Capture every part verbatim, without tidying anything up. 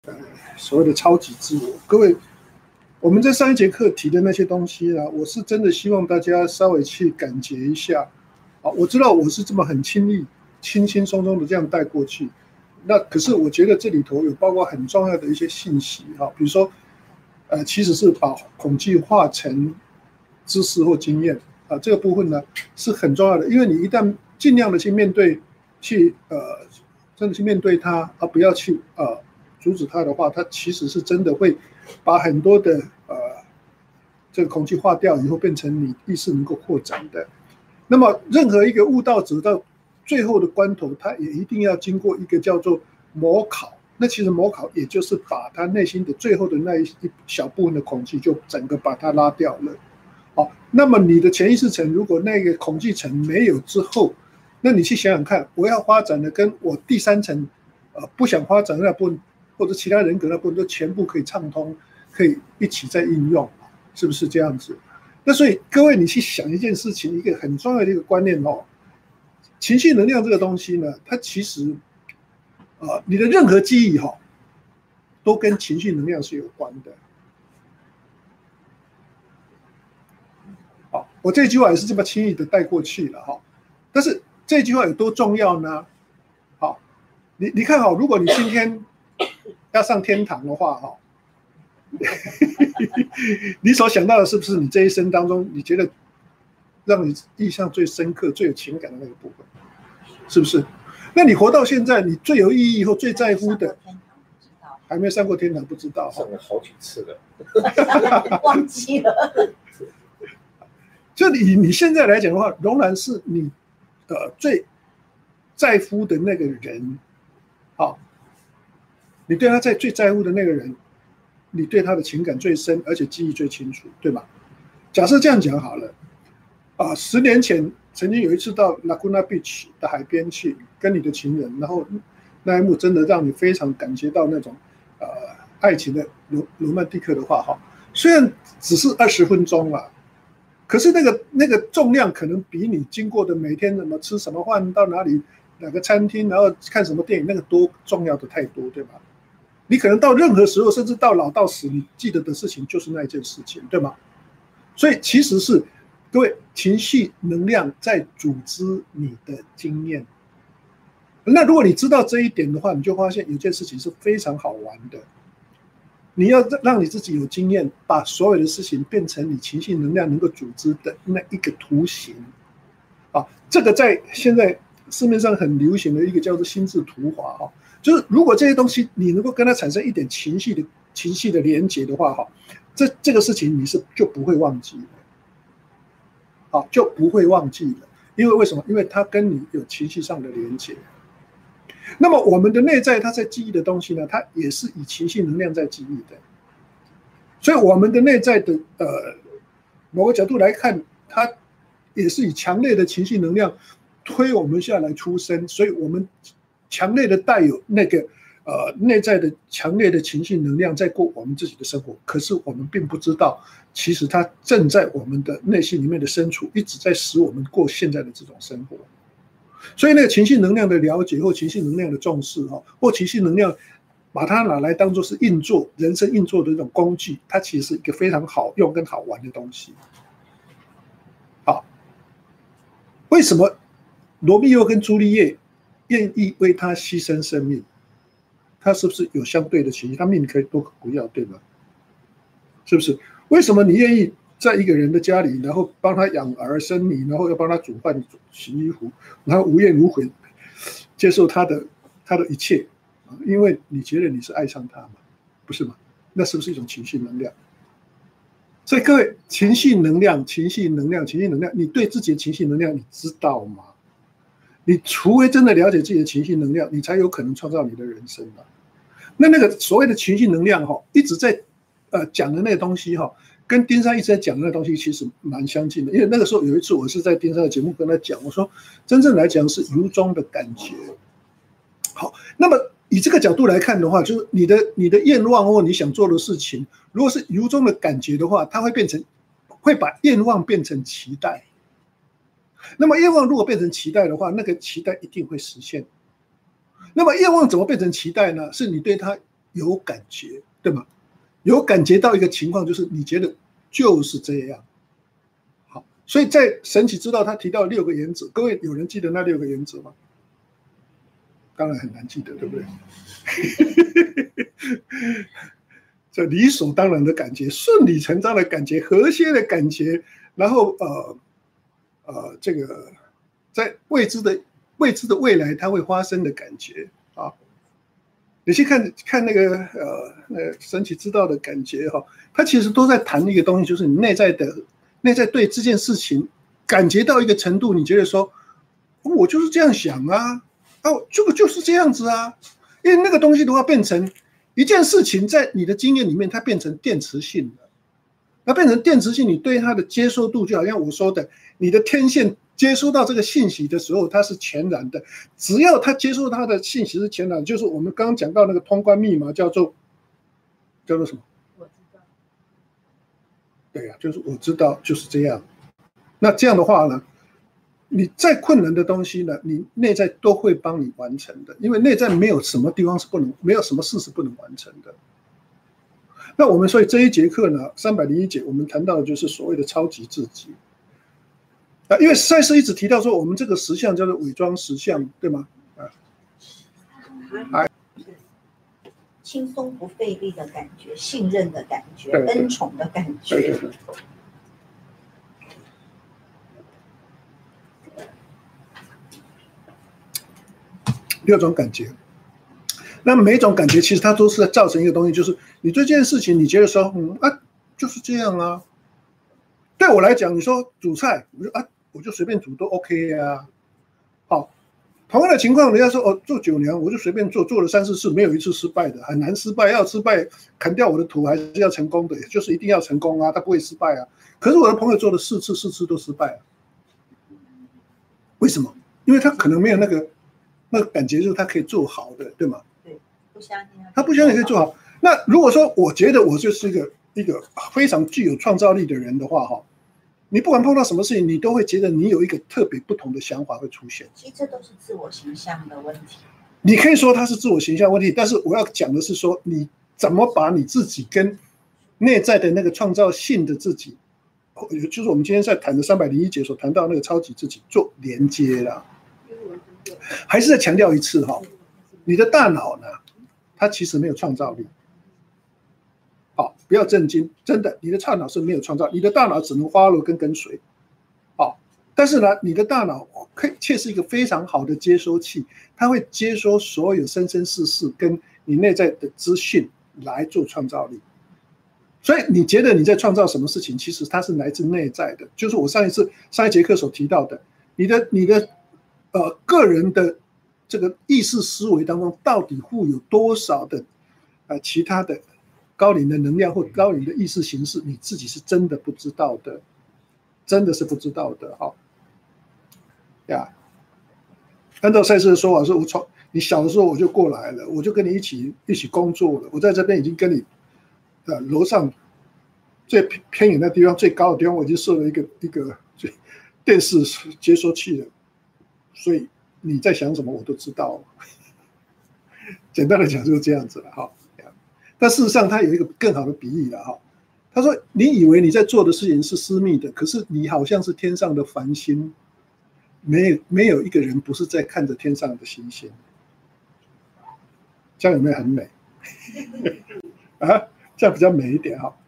呃所谓的超级自我。各位，我们在上一节课提的那些东西啊，我是真的希望大家稍微去感觉一下。啊，我知道我是这么很轻易、轻轻松松的这样带过去，那可是我觉得这里头有包括很重要的一些信息啊，比如说，呃，其实是把恐惧化成知识或经验啊，这个部分呢是很重要的，因为你一旦尽量的去面对，去呃，真的去面对它，而不要去呃阻止它的话，它其实是真的会把很多的呃这个恐惧化掉以后，变成你意识能够扩展的。那么任何一个悟道者到最后的关头，他也一定要经过一个叫做模考。那其实模考也就是把他内心的最后的那一小部分的恐惧，就整个把它拉掉了。好，那么你的潜意识层如果那个恐惧层没有之后，那你去想想看，我要发展的跟我第三层呃不想发展的那部分，或者其他人格那部分，都全部可以畅通，可以一起在应用，是不是这样子？那所以各位，你去想一件事情，一个很重要的一个观念哦，情绪能量这个东西呢，它其实，呃，你的任何记忆哈、哦，都跟情绪能量是有关的。好，我这句话也是这么轻易的带过去了哈，但是这句话有多重要呢？好，你你看好，如果你今天要上天堂的话哈。你所想到的是不是你这一生当中，你觉得让你印象最深刻、最有情感的那个部分，是不是？那你活到现在，你最有意义或最在乎的，还没上过天堂不知道， 上了好几次了， 忘记了。 就以你现在来讲的话，仍然是你呃最在乎的那个人，好，你对他在最在乎的那个人。你对他的情感最深，而且记忆最清楚，对吧？假设这样讲好了，啊，十年前曾经有一次到 Laguna Beach 的海边去，跟你的情人，然后那一幕真的让你非常感觉到那种呃爱情的罗罗曼蒂克的话哈，虽然只是二十分钟啊，可是那个那个重量可能比你经过的每天怎么吃什么饭，到哪里哪个餐厅，然后看什么电影，那个多重要的太多，对吧？你可能到任何时候，甚至到老到死，你记得的事情就是那一件事情，对吗？所以其实是各位情绪能量在组织你的经验。那如果你知道这一点的话，你就发现有件事情是非常好玩的。你要让你自己有经验，把所有的事情变成你情绪能量能够组织的那一个图形。啊，这个在现在市面上很流行的一个叫做心智图法哈。就是如果这些东西你能够跟它产生一点情绪的情绪的连结的话，哈，这这个事情你是就不会忘记了，好，就不会忘记了。因为为什么？因为它跟你有情绪上的连结。那么我们的内在它在记忆的东西呢，它也是以情绪能量在记忆的。所以我们的内在的呃某个角度来看，它也是以强烈的情绪能量推我们下来出生，所以我们。强烈的带有那个呃内在的强烈的情绪能量在过我们自己的生活，可是我们并不知道，其实它正在我们的内心里面的深处，一直在使我们过现在的这种生活。所以那个情绪能量的了解或情绪能量的重视哈，或情绪能量把它拿来当作是运作人生运作的这种工具，它其实是一个非常好用跟好玩的东西。好，为什么罗密欧跟朱丽叶？愿意为他牺牲生命，他是不是有相对的情绪？他命可以多不要，对吗？是不是？为什么你愿意在一个人的家里，然后帮他养儿生女，然后要帮他煮饭、洗衣服，然后无怨无悔接受他的他的一切？因为你觉得你是爱上他嘛，不是吗？那是不是一种情绪能量？所以各位，情绪能量、情绪能量、情绪能量，你对自己的情绪能量你知道吗？你除非真的了解自己的情绪能量，你才有可能创造你的人生吧。那那个所谓的情绪能量哈，一直在呃讲的那个东西哈，跟丁山一直在讲的那个东西其实蛮相近的。因为那个时候有一次我是在丁山的节目跟他讲，我说真正来讲是由衷的感觉。好，那么以这个角度来看的话，就是你的你的愿望或你想做的事情，如果是由衷的感觉的话，它会变成会把愿望变成期待。那么愿望如果变成期待的话，那个期待一定会实现。那么愿望怎么变成期待呢？是你对它有感觉，对吗？有感觉到一个情况，就是你觉得就是这样。好，所以在神奇之道他提到六个原则，各位有人记得那六个原则吗？当然很难记得，对不对？这理所当然的感觉，顺理成章的感觉，和谐的感觉，然后呃呃，这个在未知的未知的未来它会发生的感觉啊。你去看看那个呃呃神奇之道的感觉哈，它其实都在谈一个东西，就是你内在的内在对这件事情感觉到一个程度，你觉得说，我就是这样想啊，哦，这个就是这样子啊，因为那个东西的话变成一件事情，在你的经验里面，它变成电磁性的，那变成电磁性，你对它的接受度就好像我说的，你的天线接收到这个信息的时候，它是全然的。只要它接收它的信息是全然，就是我们刚刚讲到那个通关密码叫做叫做什么？ 我知道。 对呀、啊，就是我知道就是这样。那这样的话呢，你再困难的东西呢，你内在都会帮你完成的，因为内在没有什么地方是不能，没有什么事是不能完成的。那我们所以这一节课呢，三百零一节我们谈到的就是所谓的超级自己。啊，因为赛斯一直提到说，我们这个实相叫做伪装实相，对吗？啊， 轻松不费力的感觉，信任的感觉，恩宠的感觉。 对对对。六种感觉，那每一种感觉其实它都是在造成一个东西，就是你对这件事情，你觉得说，嗯啊，就是这样啊。对我来讲，你说煮菜，我就啊，我就随便煮都 OK 啊。好，同样的情况，人家说哦，做酒娘，我就随便做，做了三四次，没有一次失败的，很难失败。要失败，砍掉我的土还是要成功的，也就是一定要成功啊，他不会失败啊。可是我的朋友做了四次，四次都失败了，为什么？因为他可能没有那个。那个感觉就是他可以做好的，对吗？ 对，不相信他不相信可以做好。那如果说我觉得我就是一个一个非常具有创造力的人的话，哈，你不管碰到什么事情，你都会觉得你有一个特别不同的想法会出现。 其实这都是自我形象的问题。 你可以说它是自我形象问题，但是我要讲的是说，你怎么把你自己跟内在的那个创造性的自己，就是我们今天在谈的三百零一节所谈到那个超级自己做连接啦。还是再强调一次哈，你的大脑呢，它其实没有创造力。好，不要震惊，真的，你的大脑是没有创造，你的大脑只能 follow 跟跟随。好，但是呢，你的大脑却是一个非常好的接收器，它会接收所有生生世世跟你内在的资讯来做创造力。所以你觉得你在创造什么事情，其实它是来自内在的，就是我上一次上一节课所提到的，你的你的。呃，个人的这个意识思维当中，到底富有多少的呃其他的高龄的能量或高龄的意识形式，你自己是真的不知道的，真的是不知道的哈。呀，按照赛斯的说法，说我从你小的时候我就过来了，我就跟你一起一起工作了，我在这边已经跟你呃楼上最偏远的地方、最高的地方，我已经设了一个一个电视接收器了。所以你在想什么，我都知道。简单的讲就是这样子了哈。但事实上，他有一个更好的比喻了哈。他说：“你以为你在做的事情是私密的，可是你好像是天上的繁星，没有没有一个人不是在看着天上的星星。”这样有没有很美？啊，这样比较美一点哈。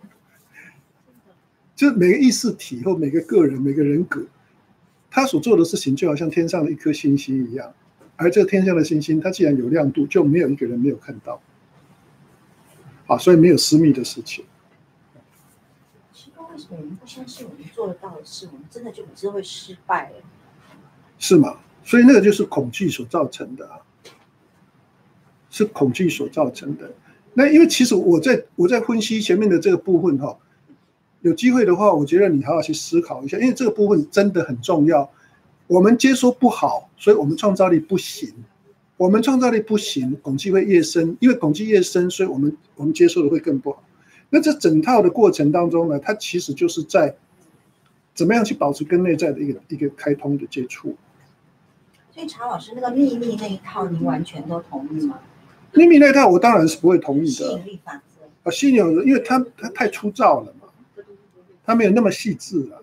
就是每个意识体或每个个人、每个人格。他所做的事情就好像天上的一颗星星一样，而这个天上的星星，它既然有亮度，就没有一个人没有看到。好，所以没有私密的事情。 奇怪，为什么我们不相信我们做得到的事，我们真的就只会失败了？ 是吗？所以那个就是恐惧所造成的啊，是恐惧所造成的。那因为其实我在我在分析前面的这个部分哈。有机会的话，我觉得你好好去思考一下，因为这个部分真的很重要。我们接收不好，所以我们创造力不行。我们创造力不行，恐惧会越深，因为恐惧越深，所以我们我们接受的会更不好。那这整套的过程当中呢，它其实就是在怎么样去保持跟内在的一个一个开通的接触。 所以查老师那个秘密那一套，您完全都同意吗？ 秘密那一套我当然是不会同意吸的。 引力法则。 啊，吸引力，因为它它太粗糙了嘛，它没有那么细致了。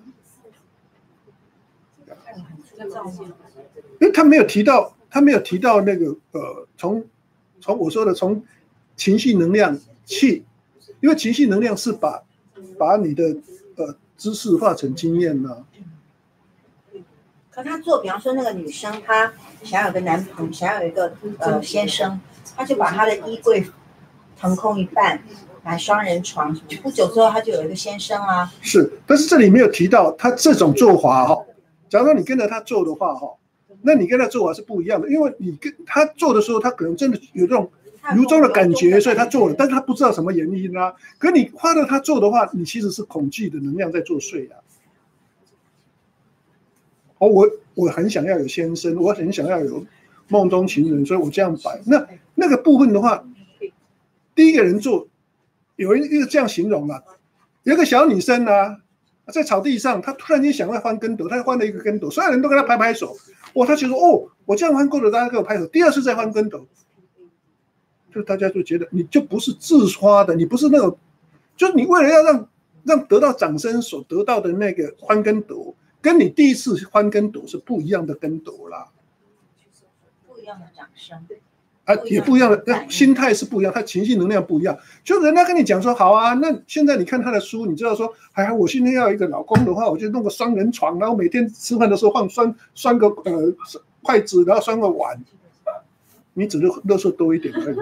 因为他没有提到，他没有提到那个呃，从从我说的从情绪能量去，因为情绪能量是把把你的呃知识化成经验呢、啊。 可他做，比方说那个女生，她想要有个男朋友，想要有一个呃先生，她就把她的衣柜腾空一半，买双人床，不久之后她就有一个先生啊。 是，但是这里没有提到他这种做法哈、哦。假如说你跟着他做的话哈、哦，那你跟他做法是不一样的，因为你跟他做的时候，他可能真的有这种由衷的感觉，所以他做了，但是他不知道什么原因啊。可你花了他做的话，你其实是恐惧的能量在作祟啊。哦，我我很想要有先生，我很想要有梦中情人，所以我这样摆。那那个部分的话，第一个人做，有人一个这样形容啊，有一个小女生啊。在草地上，他突然间想要翻跟斗，他翻了一个跟斗，所有人都跟他拍拍手。哇，他觉得哦，我这样翻跟斗，大家给我拍手。第二次再翻跟斗，就大家就觉得你就不是自发的，你不是那种，就是你为了要让让得到掌声所得到的那个翻跟斗，跟你第一次翻跟斗是不一样的跟斗啦， 不一样的掌声。 啊，也不一样的，心态是不一样，他情绪能量不一样。就人家跟你讲说好啊，那现在你看他的书，你知道说，哎，我今天要一个老公的话，我就弄个双人床，然后每天吃饭的时候放双双个呃筷子，然后双个碗，你只是垃圾多一点而已。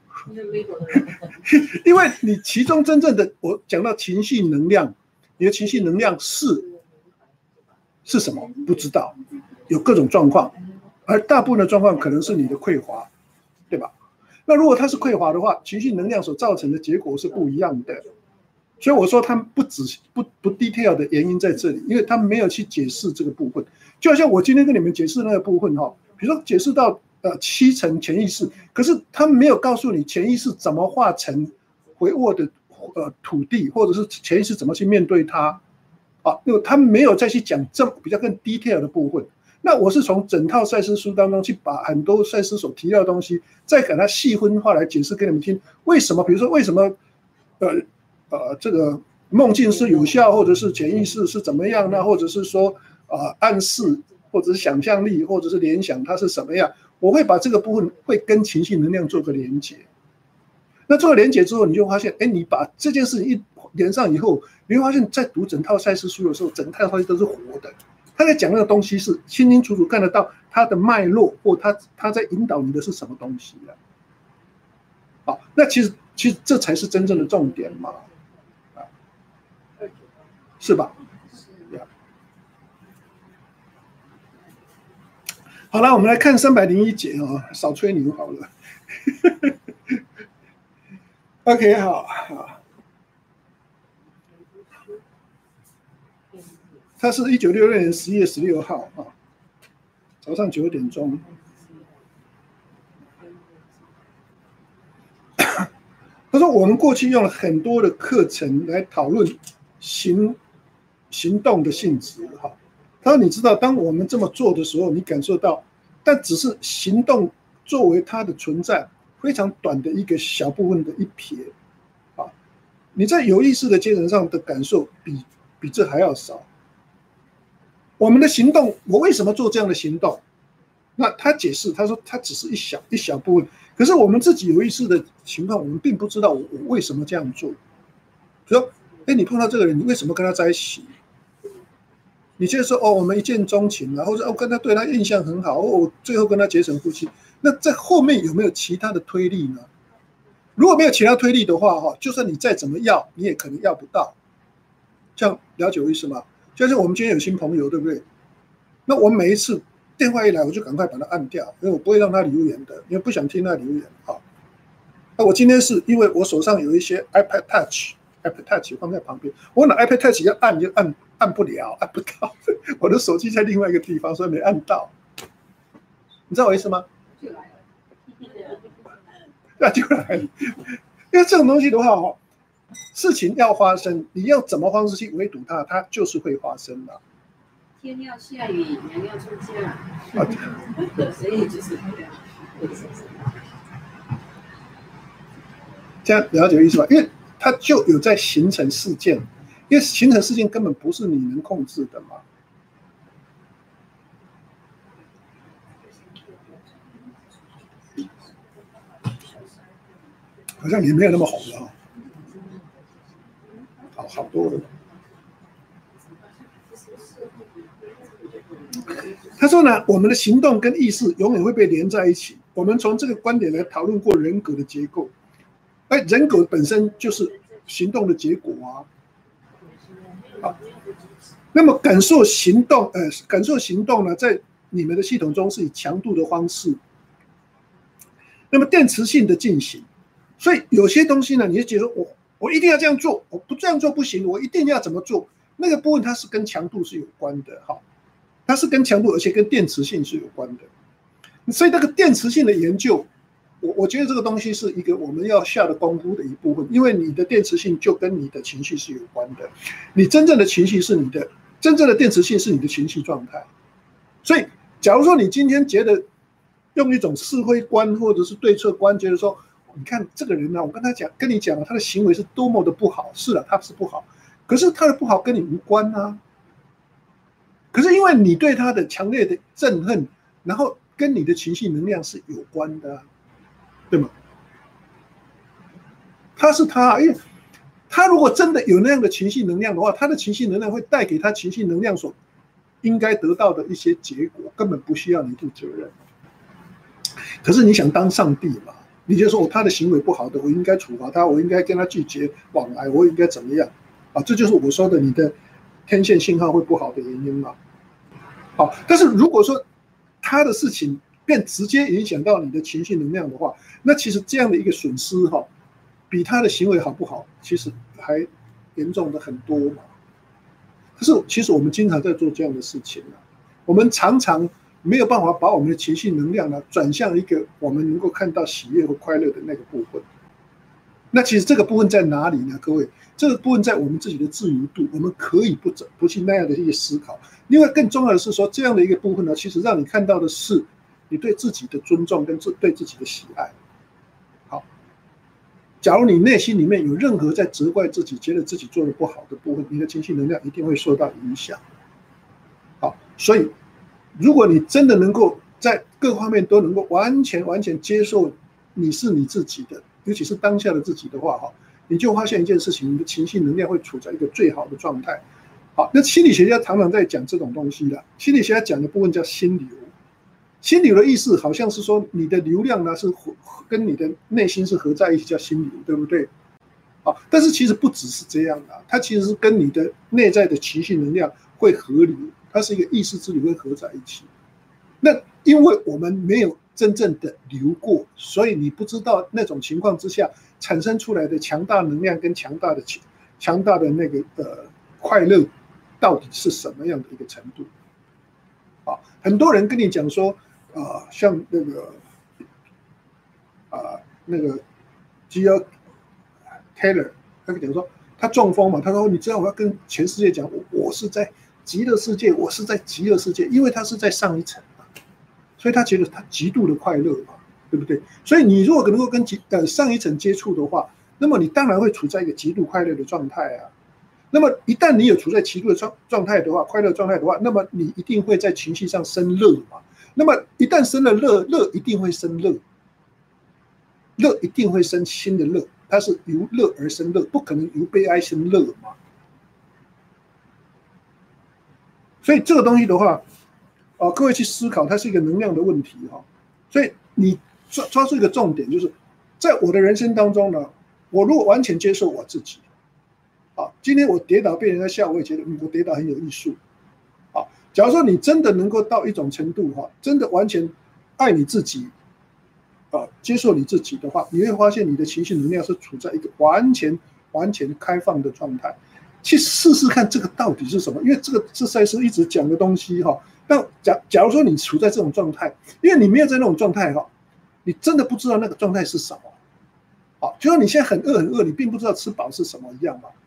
因为你其中真正的，我讲到情绪能量，你的情绪能量是是什么？不知道，有各种状况，而大部分的状况可能是你的匮乏。对吧？那如果它是匮乏的话，情绪能量所造成的结果是不一样的。所以我说他们不只不不 detail 的原因在这里，因为他没有去解释这个部分。就好像我今天跟你们解释那个部分哈，比如说解释到呃七层潜意识，可是他没有告诉你潜意识怎么化成回握的呃土地，或者是潜意识怎么去面对它啊，因为他没有再去讲这比较更 detail 的部分。那我是从整套赛斯书当中去把很多赛斯所提到的东西，再给它细分化来解释给你们听。为什么？比如说为什么，呃呃，这个梦境是有效，或者是潜意识是怎么样呢？或者是说啊、呃、暗示，或者是想象力，或者是联想，它是什么样？我会把这个部分会跟情绪能量做个连接。那做了连接之后，你就发现，哎，你把这件事情一连上以后，你会发现，在读整套赛斯书的时候，整套东西都是活的。他在讲那个东西是清清楚楚看得到他的脉络，或他他在引导你的是什么东西啊？好，那其实其实这才是真正的重点嘛，啊，是吧？好了，我们来看三百零一节啊，少吹牛好了。OK， 好好。他是一九六六年十月十六号啊，早上九点钟。他说：“我们过去用了很多的课程来讨论行行动的性质，哈。他说：你知道，当我们这么做的时候，你感受到，但只是行动作为它的存在非常短的一个小部分的一瞥，啊，你在有意识的阶层上的感受比比这还要少。我们的行动，我为什么做这样的行动？那他解释，他说他只是一小一小部分。”可是我们自己有意识的情况，我们并不知道我我为什么这样做。比如说，哎，你碰到这个人，你为什么跟他在一起？你觉得说，哦，我们一见钟情啊，或者哦，跟他对他印象很好，哦，最后跟他结成夫妻。那在后面有没有其他的推力呢？如果没有其他推力的话，哈，就算你再怎么要，你也可能要不到。这样了解我意思吗？就像我们今天有新朋友，对不对？那我们每一次电话一来，我就赶快把它按掉，因为我不会让他留言的，因为不想听他留言。好，那我今天是因为我手上有一些 iPad Touch，iPad Touch 放在旁边，我拿 iPad Touch 要按就按按不了，按不到，我的手机在另外一个地方，所以没按到。你知道我意思吗？那就来了，因为这种东西的话，哦，事情要发生，你要怎么方式去围堵它，它就是会发生的。 天要下雨，娘要出嫁，所以就是这样了解意思吧？因为它就有在形成事件，因为形成事件根本不是你能控制的嘛。好像也没有那么红了哈，好好多了。他说呢，我们的行动跟意识永远会被连在一起。我们从这个观点来讨论过人格的结构，哎，人格本身就是行动的结果啊。好，那么感受行动，呃，感受行动呢，在你们的系统中是以强度的方式，那么电磁性的进行。所以有些东西呢，你就觉得我我一定要这样做，我不这样做不行，我一定要怎么做？那个部分它是跟强度是有关的，哈，它是跟强度，而且跟电磁性是有关的。所以那个电磁性的研究，我我觉得这个东西是一个我们要下的功夫的一部分，因为你的电磁性就跟你的情绪是有关的，你真正的情绪是你的真正的电磁性是你的情绪状态。所以，假如说你今天觉得用一种是非观或者是对策观，觉得说，你看这个人呢、啊，我跟他讲，跟你讲，他的行为是多么的不好。是的，他是不好，可是他的不好跟你无关啊。可是因为你对他的强烈的憎恨，然后跟你的情绪能量是有关的、啊，对吗？他是他，因为他如果真的有那样的情绪能量的话，他的情绪能量会带给他情绪能量所应该得到的一些结果，根本不需要你负责任。可是你想当上帝嘛？你就说、哦、他的行为不好的，我应该处罚他，我应该跟他拒绝往来，我应该怎么样啊？这就是我说的你的天线信号会不好的原因嘛。好，但是如果说他的事情便直接影响到你的情绪能量的话，那其实这样的一个损失哈、哦，比他的行为好不好，其实还严重的很多嘛。可是其实我们经常在做这样的事情啊，我们常常没有办法把我们的情绪能量呢转向一个我们能够看到喜悦和快乐的那个部分。那其实这个部分在哪里呢？各位，这个部分在我们自己的自由度，我们可以不不去那样的一些思考。另外更重要的是说，这样的一个部分呢，其实让你看到的是你对自己的尊重跟对自己的喜爱。好，假如你内心里面有任何在责怪自己、觉得自己做的不好的部分，你的情绪能量一定会受到影响。好，所以如果你真的能够在各方面都能够完全完全接受你是你自己的，尤其是当下的自己的话，哈，你就发现一件事情，你的情绪能量会处在一个最好的状态。好，那心理学家常常在讲这种东西的，心理学家讲的部分叫心流。心流的意思好像是说你的流量呢是跟你的内心是合在一起，叫心流，对不对？好，但是其实不只是这样的，它其实是跟你的内在的情绪能量会合流，它是一个意识之流会合在一起。那因为我们没有真正的流过，所以你不知道那种情况之下产生出来的强大能量跟强大的强大的那个呃快乐到底是什么样的一个程度。啊，很多人跟你讲说，啊、呃，像那个啊、呃、那个 G L Taylor， 他讲说他中风嘛，他说你知道我要跟全世界讲，我我是在极乐世界，我是在极乐世界，因为他是在上一层嘛，所以他觉得他极度的快乐嘛，对不对？所以你如果能够跟极呃上一层接触的话，那么你当然会处在一个极度快乐的状态啊。那么一旦你有处在极度的状状态的话，快乐状态的话，那么你一定会在情绪上生乐嘛。那么一旦生了乐，乐一定会生乐，乐一定会生新的乐，它是由乐而生乐，不可能由悲哀生乐嘛。所以这个东西的话，啊、呃，各位去思考，它是一个能量的问题哈、哦。所以你抓抓住一个重点，就是在我的人生当中呢，我如果完全接受我自己。啊，今天我跌倒被人家笑，我也觉得嗯，我跌倒很有艺术。啊，假如说你真的能够到一种程度哈，真的完全爱你自己，啊，接受你自己的话，你会发现你的情绪能量是处在一个完全完全开放的状态。去试试看这个到底是什么，因为这个是赛斯一直讲的东西哈。但假假如说你处在这种状态，因为你没有在那种状态哈，你真的不知道那个状态是什么。好，就像你现在很饿很饿，你并不知道吃饱是什么一样嘛。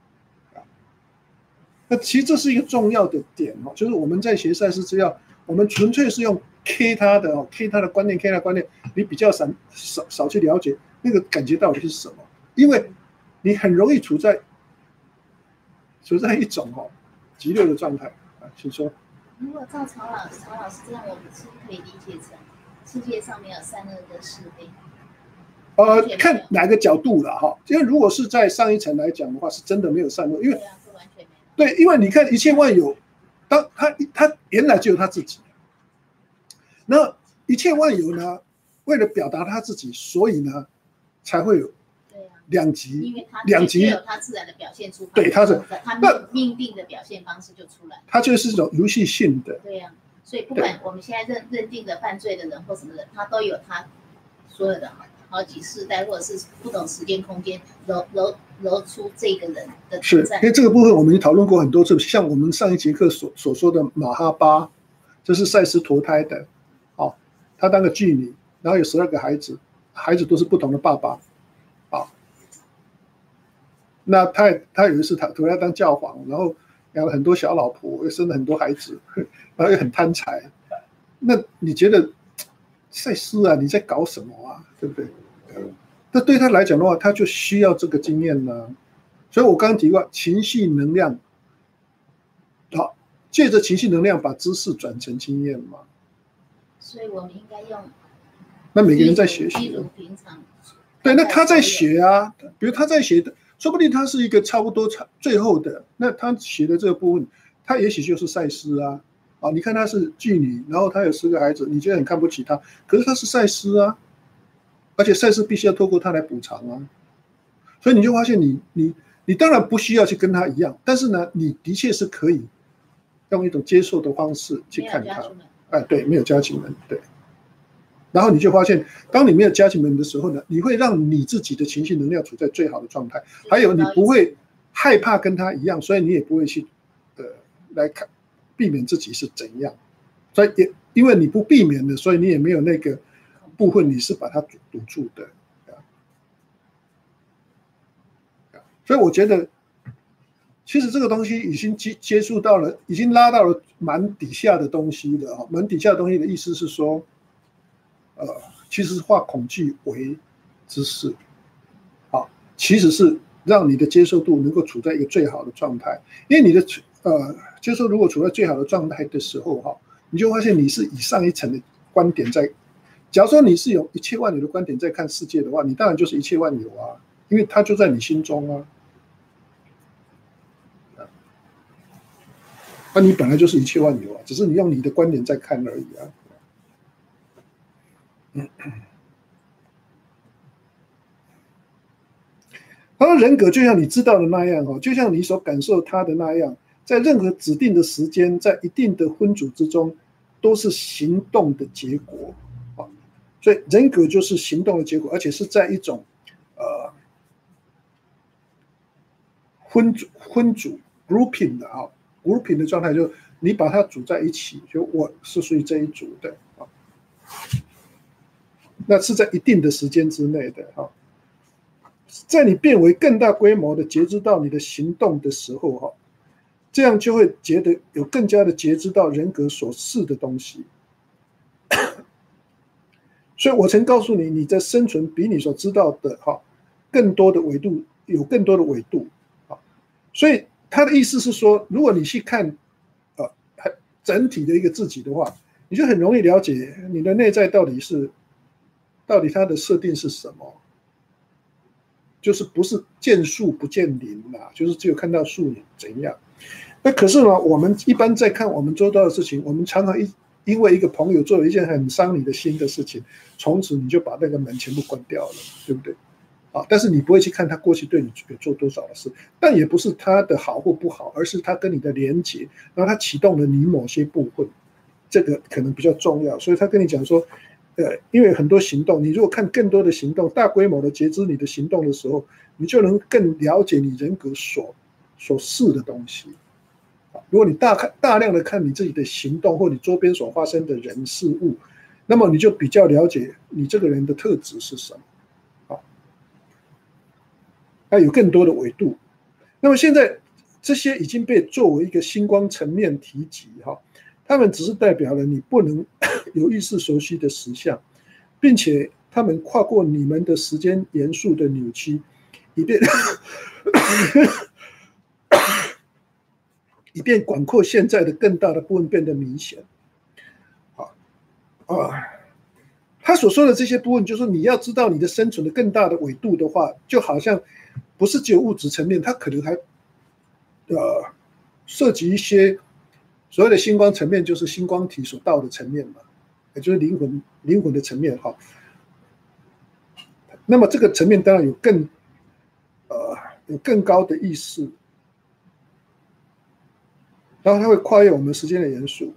那其实这是一个重要的点哦，就是我们在学赛斯资料，我们纯粹是用 K 他的哦 ，K 他的观念 ，K 他的观念，你比较少少少去了解那个感觉到底是什么。 因为你很容易处在处在一种哦极乐的状态啊，请说。 如果照曹老师曹老师这样，我们是不是可以理解成世界上没有善恶的是非？ 呃，看哪个角度了哈，因为如果是在上一层来讲的话，是真的没有善恶，因为对啊，是完全没有。 对，因为你看一切万有，当他他原来只有他自己，那一切万有呢，为了表达他自己，所以呢才会有两极， 因为他两极有他自然的表现出， 对，他是他命命定的表现方式就出来， 他就是一种游戏性的。 对呀、啊，所以不管我们现在认认定的犯罪的人或什么人，他都有他所有的好几世代或者是不同时间空间揉揉揉出这个人的是，因为这个部分我们已经讨论过很多次，像我们上一节课所所说的马哈巴，这是赛斯投胎的，哦，他当个妓女，然后有十二个孩子，孩子都是不同的爸爸，啊、哦，那他他有一次他投胎当教皇，然后养了很多小老婆，又生了很多孩子，然后又很贪财，那你觉得赛斯啊，你在搞什么啊？对不对？那对他来讲的话，他就需要这个经验呢。所以我刚刚提过，情绪能量，好，借着情绪能量把知识转成经验嘛。 所以我们应该用。 那每个人在学习。 平常。 对，那他在学啊，比如他在学的，说不定他是一个差不多最后的，那他学的这个部分，他也许就是赛斯啊。啊，你看她是妓女，然后她有十个孩子，你觉得很看不起她，可是她是赛斯啊，而且赛斯必须要透过她来补偿啊，所以你就发现你你你当然不需要去跟她一样，但是呢，你的确是可以用一种接受的方式去看她，哎，对，没有家庭门，对，然后你就发现，当你没有家庭门的时候呢，你会让你自己的情绪能量处在最好的状态，还有你不会害怕跟她一样，所以你也不会去呃来看。避免自己是怎样，所以也因为你不避免的，所以你也没有那个部分你是把它堵住的，所以我觉得，其实这个东西已经接接触到了，已经拉到了蛮底下的东西了啊。蛮底下的东西的意思是说，呃，其实是化恐惧为知识，啊，其实是让你的接受度能够处在一个最好的状态，因为你的呃。就是说，如果处在最好的状态的时候，哈，你就发现你是以上一层的观点在。假如说你是有一切万有的观点在看世界的话，你当然就是一切万有啊，因为它就在你心中啊。那、啊、你本来就是一切万有啊，只是你用你的观点在看而已啊。嗯。他说人格就像你知道的那样，哦，就像你所感受他的那样。在任何指定的时间，在一定的分组之中，都是行动的结果啊。所以人格就是行动的结果，而且是在一种呃分组分组 grouping 的啊 grouping 的状态，就你把它组在一起，就我是属于这一组的啊。那是在一定的时间之内的啊。在你变为更大规模的觉知到你的行动的时候，哈。这样就会觉得有更加的觉知到人格所示的东西，所以我曾告诉你，你的生存比你所知道的哈更多的维度，有更多的维度啊。所以他的意思是说，如果你去看呃整体的一个自己的话，你就很容易了解你的内在到底是到底它的设定是什么，就是不是见树不见林啦，就是只有看到树怎样。那可是呢，我们一般在看我们周遭的事情，我们常常因为一个朋友做了一件很伤你的心的事情，从此你就把那个门全部关掉了，对不对？啊，但是你不会去看他过去对你有做多少的事，但也不是他的好或不好，而是他跟你的连结，然后他启动了你某些部分，这个可能比较重要。所以他跟你讲说，呃，因为很多行动，你如果看更多的行动，大规模的觉知你的行动的时候，你就能更了解你人格所所示的东西。如果你大看大量的看你自己的行动或你周边所发生的人事物，那么你就比较了解你这个人的特质是什么。好，它有更多的维度。那么现在这些已经被作为一个星光层面提及哈，它们只是代表了你不能有意识熟悉的实相，并且它们跨过你们的时间元素的扭曲， 以便以便广阔现在的更大的部分变得明显。啊啊，他所说的这些部分，就是你要知道你的生存的更大的纬度的话，就好像不是只有物质层面，它可能还呃涉及一些所谓的星光层面，就是星光体所到的层面嘛，也就是灵魂灵魂的层面哈。那么这个层面当然有更呃有更高的意识，然后它会跨越我们时间的元素。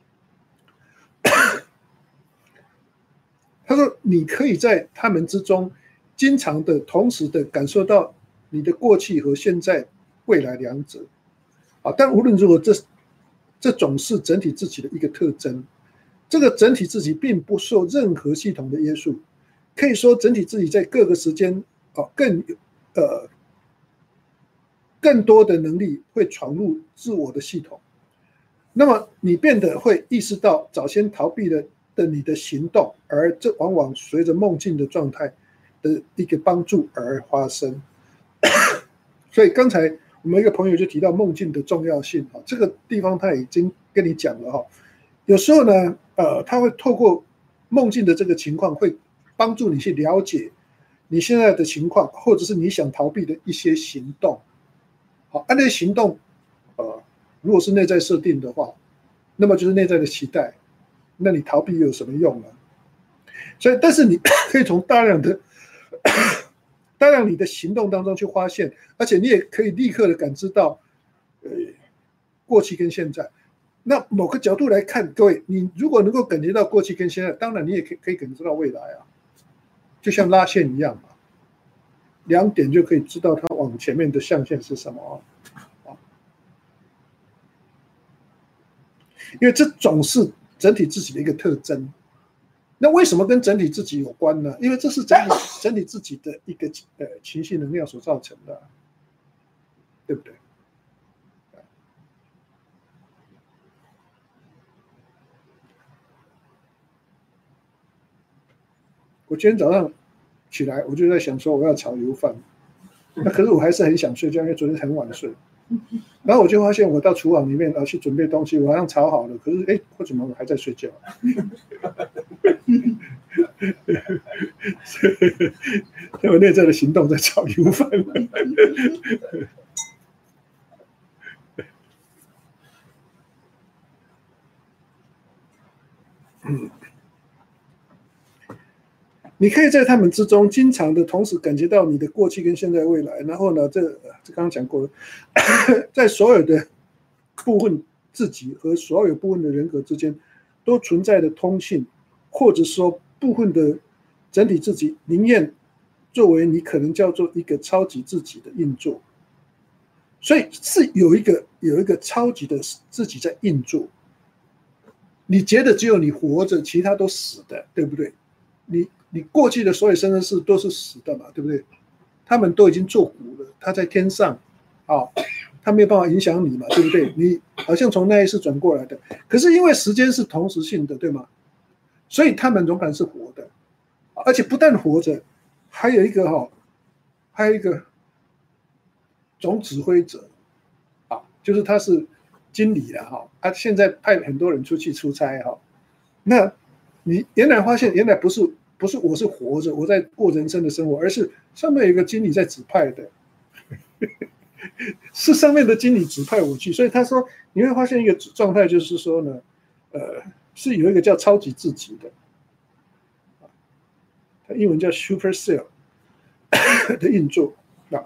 他说：“你可以在他们之中，经常的、同时的感受到你的过去和现在、未来两者。啊，但无论如何，这这总是整体自己的一个特征。这个整体自己并不受任何系统的约束，可以说整体自己在各个时间啊更呃更多的能力会闯入自我的系统。那么你变得会意识到早先逃避的。”的你的行动，而这往往随着梦境的状态的一个帮助而发生。所以刚才我们一个朋友就提到梦境的重要性，这个地方他已经跟你讲了哈。有时候呢，呃，他会透过梦境的这个情况，会帮助你去了解你现在的情况，或者是你想逃避的一些行动。好，按那些行动，呃，如果是内在设定的话，那么就是内在的期待。那你逃避有什么用呢？所以，但是你可以从大量的、大量你的行动当中去发现，而且你也可以立刻的感知到，呃，过去跟现在。那某个角度来看，各位，你如果能够感觉到过去跟现在，当然你也可以可以感知到未来啊，就像拉线一样嘛，两点就可以知道它往前面的象限是什么啊。因为这总是整体自己的一个特征。那为什么跟整体自己有关呢？因为这是整体整体自己的一个呃情绪能量所造成的，对不对？我今天早上起来，我就在想说我要炒油饭，那可是我还是很想睡觉，因为昨天很晚睡。然后我就发现，我到厨房里面啊去准备东西，我好像炒好了，可是哎，为什么我还在睡觉？所以我内在的行动在炒油饭。嗯，你可以在他们之中经常的同时感觉到你的过去跟现在未来，然后呢，这这刚刚讲过了，在所有的部分自己和所有部分的人格之间都存在的通信，或者说部分的整体自己宁愿作为你可能叫做一个超级自己的运作，所以是有一个有一个超级的自己在运作。你觉得只有你活着，其他都死的，对不对？你你过去的所有生生世都是死的嘛，对不对？他们都已经做骨了，他在天上，啊，他没有办法影响你嘛，对不对？你好像从那一世转过来的，可是因为时间是同时性的，对吗？所以他们仍然是活的，而且不但活着，还有一个哈、哦，还有一个总指挥者，啊，就是他是经理了哈，他现在派很多人出去出差哈，那你原来发现原来不是不是我是活着，我在过人生的生活，而是上面有一个经理在指派的，是上面的经理指派我去，所以他说你会发现一个状态，就是说呢，呃，是有一个叫超级自己的，它英文叫 super cell 的运作啊。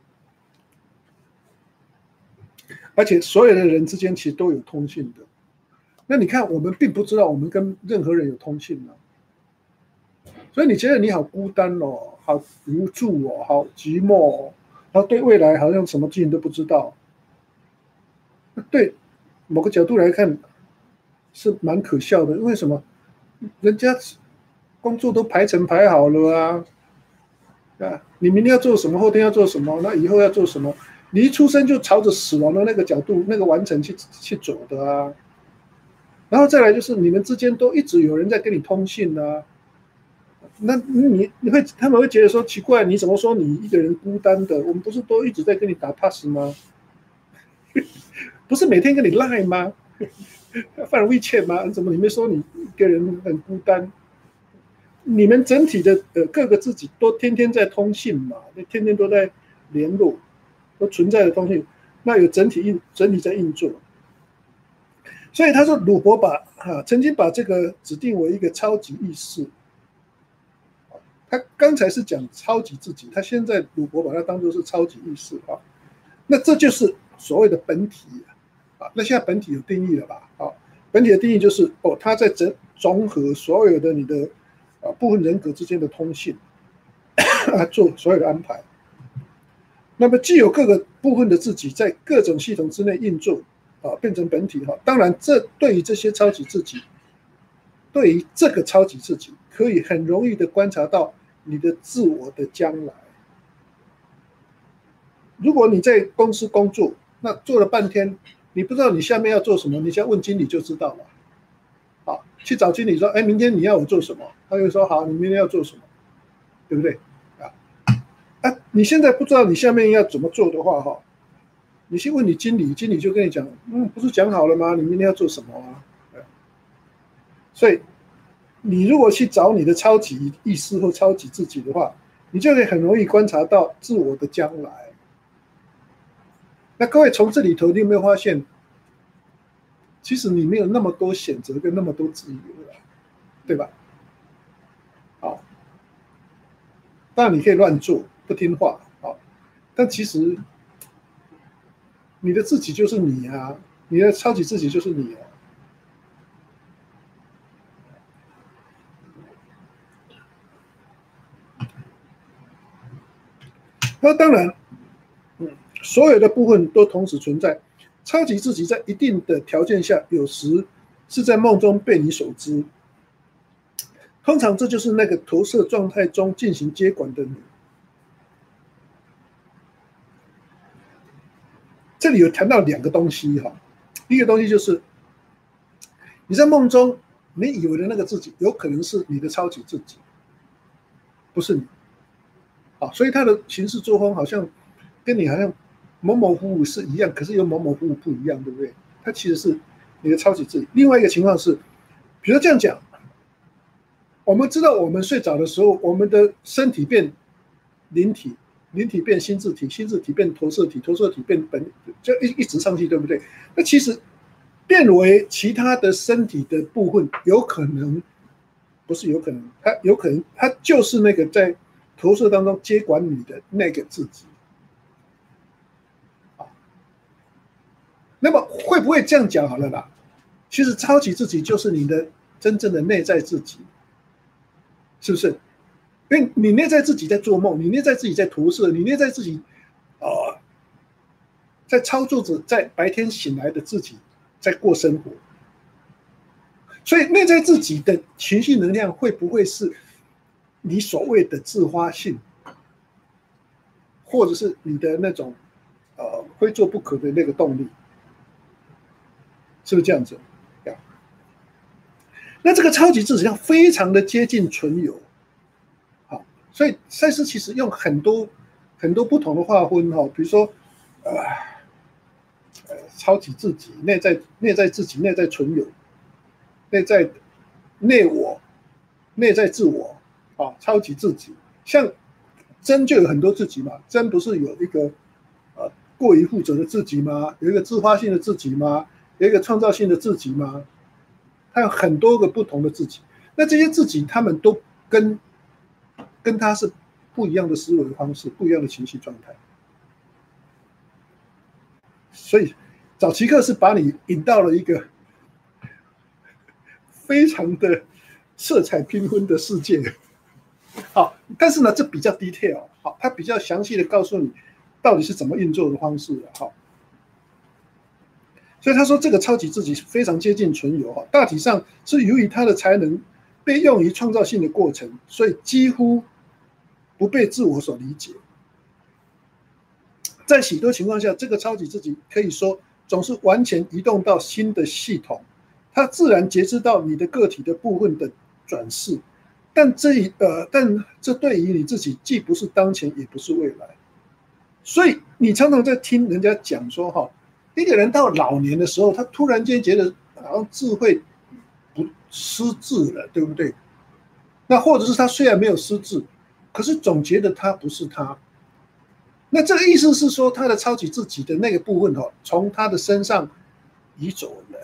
而且所有的人之间其实都有通信的。那你看，我们并不知道我们跟任何人有通信啊。所以你觉得你好孤单哦，好无助哦，好寂寞哦，然后对未来好像什么事情都不知道。对某个角度来看是蛮可笑的，因为什么？人家工作都排成排好了啊，啊，你明天要做什么，后天要做什么，那以后要做什么？你一出生就朝着死亡的那个角度、那个完成去去走的啊，然后再来就是你们之间都一直有人在跟你通信啊， 那你你会他们会觉得说奇怪，你怎么说你一个人孤单的？我们不是都一直在跟你打 pass 吗？不是每天跟你赖吗？放 WeChat 吗？怎么你们说你一个人很孤单？你们整体的呃各个自己都天天在通信嘛，天天都在联络，都存在的通信，那有整体运整体在运作。所以他说，鲁伯把哈、啊、曾经把这个指定为一个超级意识。他刚才是讲超级自己，他现在鲁伯把它当作是超级意识啊。那这就是所谓的本体啊。那现在本体有定义了吧？啊，本体的定义就是哦，它在整总和所有的你的啊部分人格之间的通信啊，做所有的安排。那么既有各个部分的自己在各种系统之内运作啊，变成本体哈。当然，这对于这些超级自己，对于这个超级自己，可以很容易的观察到你的自我的将来。如果你在公司工作，那做了半天，你不知道你下面要做什么，你先问经理就知道了。好，去找经理说，哎，明天你要我做什么？他就说好，你明天要做什么，对不对？啊，啊，你现在不知道你下面要怎么做的话，哈，你去问你经理，经理就跟你讲，嗯，不是讲好了吗？你明天要做什么啊？所以，你如果去找你的超级意识或超级自己的话，你就可以很容易观察到自我的将来。那各位从这里头，你有没有发现，其实你没有那么多选择跟那么多自由了，对吧？好，当然你可以乱做，不听话，好，但其实你的自己就是你啊，你的超级自己就是你啊。那当然，嗯，所有的部分都同时存在。超级自己在一定的条件下，有时是在梦中被你所知。通常这就是那个投射状态中进行接管的你。这里有谈到两个东西哈，一个东西就是你在梦中，你以为的那个自己，有可能是你的超级自己，不是你。啊，所以他的行事作风好像跟你好像模模糊糊是一样，可是又模模糊糊不一样，对不对？他其实是你的超级自己。另外一个情况是，比如这样讲，我们知道我们睡着的时候，我们的身体变灵体，灵体变心智体，心智体变投射体，投射体变本，就一一直上去，对不对？那其实变为其他的身体的部分，有可能不是有可能，它有可能它就是那个在投射当中接管你的那个自己。那么会不会这样讲好了啦？其实超级自己就是你的真正的内在自己，是不是？因为你内在自己在做梦，你内在自己在投射，你内在自己呃在操作着在白天醒来的自己在过生活。所以内在自己的情绪能量会不会是你所谓的自发性，或者是你的那种呃非做不可的那个动力？是不是这样子？那这个超级自己要非常的接近纯有，好，所以赛斯其实用很多很多不同的划分哈，比如说呃呃超级自己、内在内在自己、内在纯有、内在内我、内在自我啊，超级自己。像真就有很多自己嘛，真不是有一个呃过于负责的自己吗？有一个自发性的自己吗？有一个创造性的自己吗？它有很多个不同的自己，那这些自己他们都跟跟他是不一样的思维方式，不一样的情绪状态。所以早期课是把你引到了一个非常的色彩缤纷的世界。好，但是呢，这比较 detail， 好，它比较详细的告诉你到底是怎么运作的方式的，好。所以他说，这个超级自己非常接近纯有，大体上是由于他的才能被用于创造性的过程，所以几乎不被自我所理解。在许多情况下，这个超级自己可以说总是完全移动到新的系统，它自然觉知到你的个体的部分的转世， 但这一呃，但这对于你自己既不是当前，也不是未来。所以你常常在听人家讲说，哈，一个人到老年的时候，他突然间觉得好像智慧不失智了，对不对？那或者是他虽然没有失智，可是总觉得他不是他。那这个意思是说，他的超级自己的那个部分，哈，从他的身上移走了。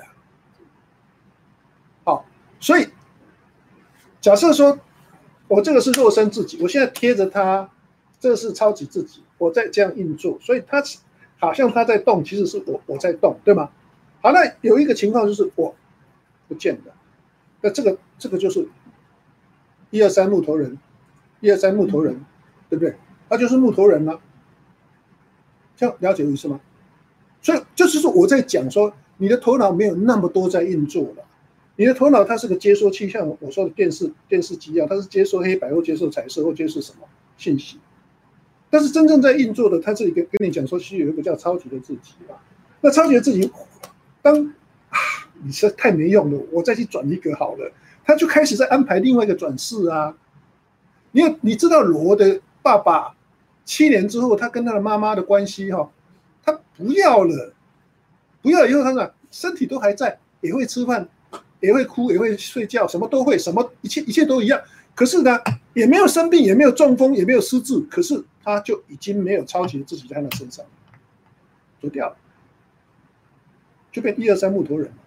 好，所以假设说，我这个是肉身自己，我现在贴着它，这是超级自己，我在这样运作，所以它好像它在动，其实是我我在动，对吗？好，那有一个情况就是我不见了，那这个这个就是一二三木头人，一二三木头人，对不对？他就是木头人了，这样了解我意思吗？所以就是说我在讲说，你的头脑没有那么多在运作了。你的头脑它是个接收器，像我说的电视电视机一样，它是接收黑白或接收彩色或接收什么信息。但是真正在运作的，它这里跟跟你讲说，其实有一个叫超级的自己啊。那超级的自己，当啊你实在太没用了，我再去转一个好了，他就开始在安排另外一个转世啊。你有你知道罗的爸爸七年之后，他跟他的妈妈的关系哈、哦，他不要了，不要以后他说身体都还在，也会吃饭。也会哭，也会睡觉，什么都会，什么一切一切都一样。可是呢，也没有生病，也没有中风，也没有失智。可是他就已经没有超级自己在他身上，走掉了，就变一二三木头人了。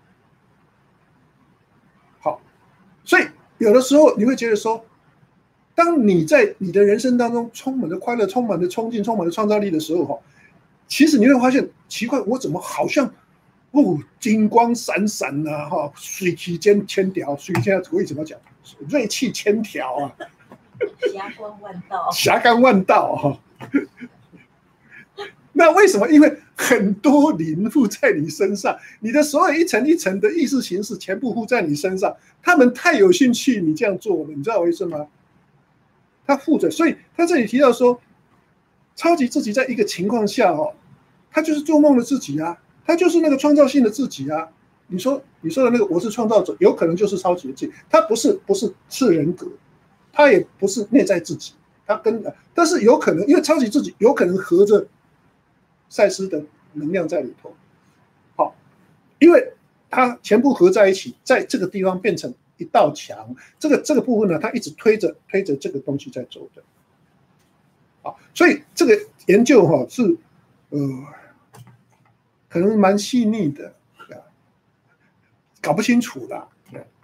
好，所以有的时候你会觉得说，当你在你的人生当中充满了快乐、充满了冲劲、充满了创造力的时候，哈，其实你会发现奇怪，我怎么好像。哦，金光闪闪呐、啊，哈，水气间千条，水气间可以怎么讲？锐气千条啊， 霞光万道， 霞光万道哈、啊。那为什么？因为很多灵附在你身上，你的所有一层一层的意识形式全部附在你身上，他们太有兴趣你这样做了，你知道我意思吗？他附着，所以他这里提到说，超级自己在一个情况下哦，他就是做梦的自己啊。他就是那个创造性的自己啊！你说你说的那个我是创造者，有可能就是超级的自己，他不是不是次人格，他也不是内在自己，他跟但是有可能，因为超级自己有可能合着赛斯的能量在里头，好，因为它全部合在一起，在这个地方变成一道墙，这个这个部分呢，它一直推着推着这个东西在走的，好，所以这个研究哈、哦、是呃。可能蛮细腻的，搞不清楚的。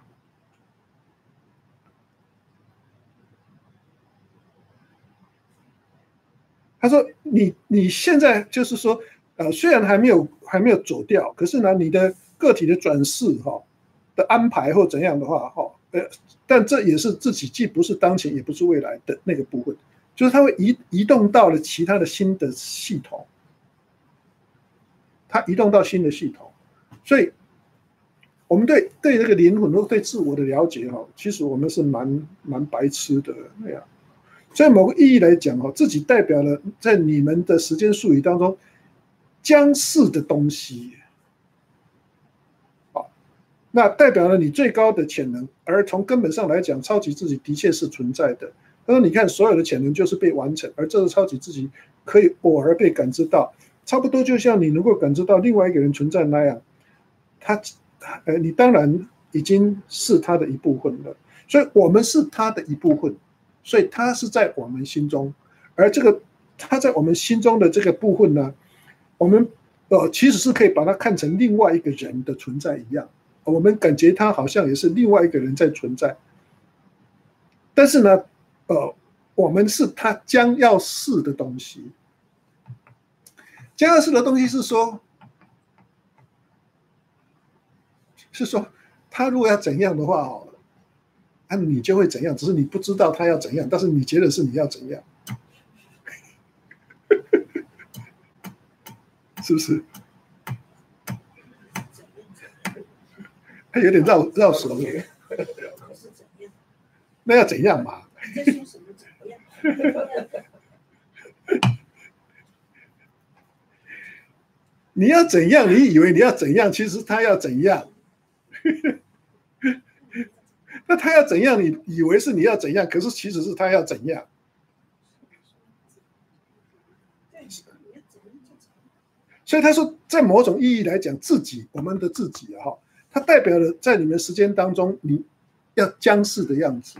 他说：“你你现在就是说，呃，虽然还没有还没有走掉，可是呢，你的个体的转世哈、哦、的安排或怎样的话哈、哦，呃，但这也是自己既不是当前也不是未来的那个部分，就是它会移移动到了其他的新的系统。”它移动到新的系统，所以我们对对这个灵魂或对自我的了解哈，其实我们是蛮蛮白痴的那样。在某个意义来讲哈，自己代表了在你们的时间术语当中将是的东西，好，那代表了你最高的潜能。而从根本上来讲，超级自己的确是存在的。他说：“你看，所有的潜能就是被完成，而这个超级自己可以偶尔被感知到。”差不多就像你能够感知到另外一个人存在那样，他，呃，你当然已经是他的一部分了。所以我们是他的一部分，所以他是在我们心中，而这个他在我们心中的这个部分呢，我们呃其实是可以把它看成另外一个人的存在一样，我们感觉他好像也是另外一个人在存在。但是呢，呃，我们是他将要是的东西。将要是的东西是说，是说他如果要怎样的话哦，啊你就会怎样，只是你不知道他要怎样，但是你觉得是你要怎样，是不是？他有点绕绕舌了，那要怎样嘛？你要怎样？你以为你要怎样？其实他要怎样？ 那他要怎样？你以为是你要怎样，可是其实是他要怎样。所以他说，在某种意义来讲，自己我们的自己啊，它代表了在你们时间当中你要将士的样子。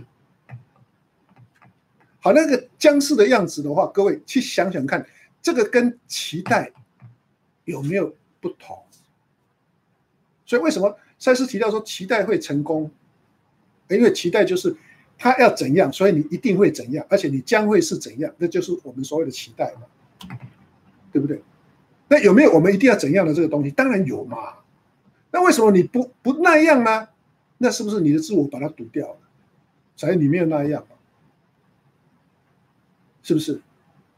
好，那个将士的样子的话，各位去想想看，这个跟期待有没有不同？所以为什么赛斯提到说期待会成功？因为期待就是他要怎样，所以你一定会怎样，而且你将会是怎样，那就是我们所谓的期待嘛，对不对？那有没有我们一定要怎样的这个东西？当然有嘛。那为什么你不不那样呢？那是不是你的自我把它堵掉了？所以你没有那样嘛？是不是？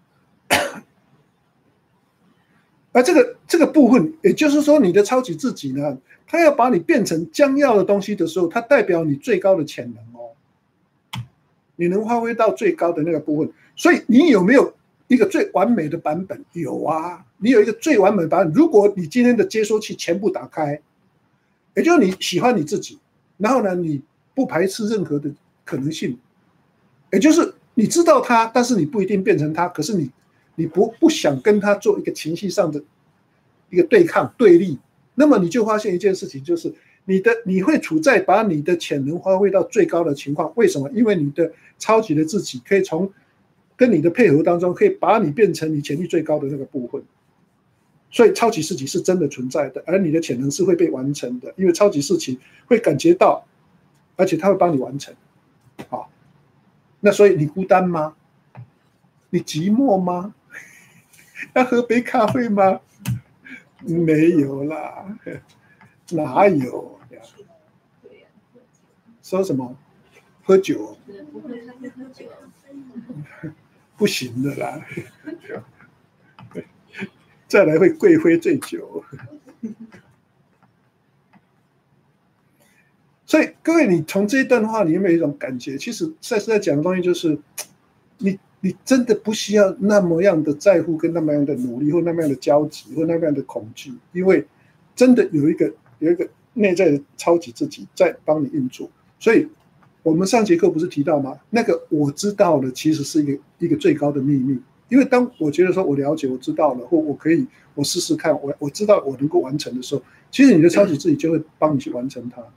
而这个这个部分，也就是说，你的超级自己呢，它要把你变成将要的东西的时候，它代表你最高的潜能哦，你能发挥到最高的那个部分。所以你有没有一个最完美的版本？有啊，你有一个最完美的版本。如果你今天的接收器全部打开，也就是你喜欢你自己，然后呢，你不排斥任何的可能性，也就是你知道他，但是你不一定变成他，可是你你不不想跟他做一个情绪上的一个对抗对立，那么你就发现一件事情，就是你的你会处在把你的潜能发挥到最高的情况。为什么？因为你的超级的自己可以从跟你的配合当中，可以把你变成你潜力最高的那个部分。所以超级自己是真的存在的，而你的潜能是会被完成的，因为超级自己会感觉到，而且他会帮你完成。好，那所以你孤单吗？你寂寞吗？要喝杯咖啡吗？没有啦，哪有？说什么？喝酒？不行的啦。再来会贵妃醉酒。所以各位，你从这一段话，你有没有一种感觉？其实赛斯在讲的东西就是，你你真的不需要那么样的在乎，跟那么样的努力，或那么样的焦急，或那么样的恐惧，因为真的有一个有一个内在的超级自己在帮你运作。所以我们上节课不是提到吗？那个我知道了，其实是一个一个最高的秘密。因为当我觉得说我了解，我知道了，或我可以，我试试看，我我知道我能够完成的时候，其实你的超级自己就会帮你去完成它，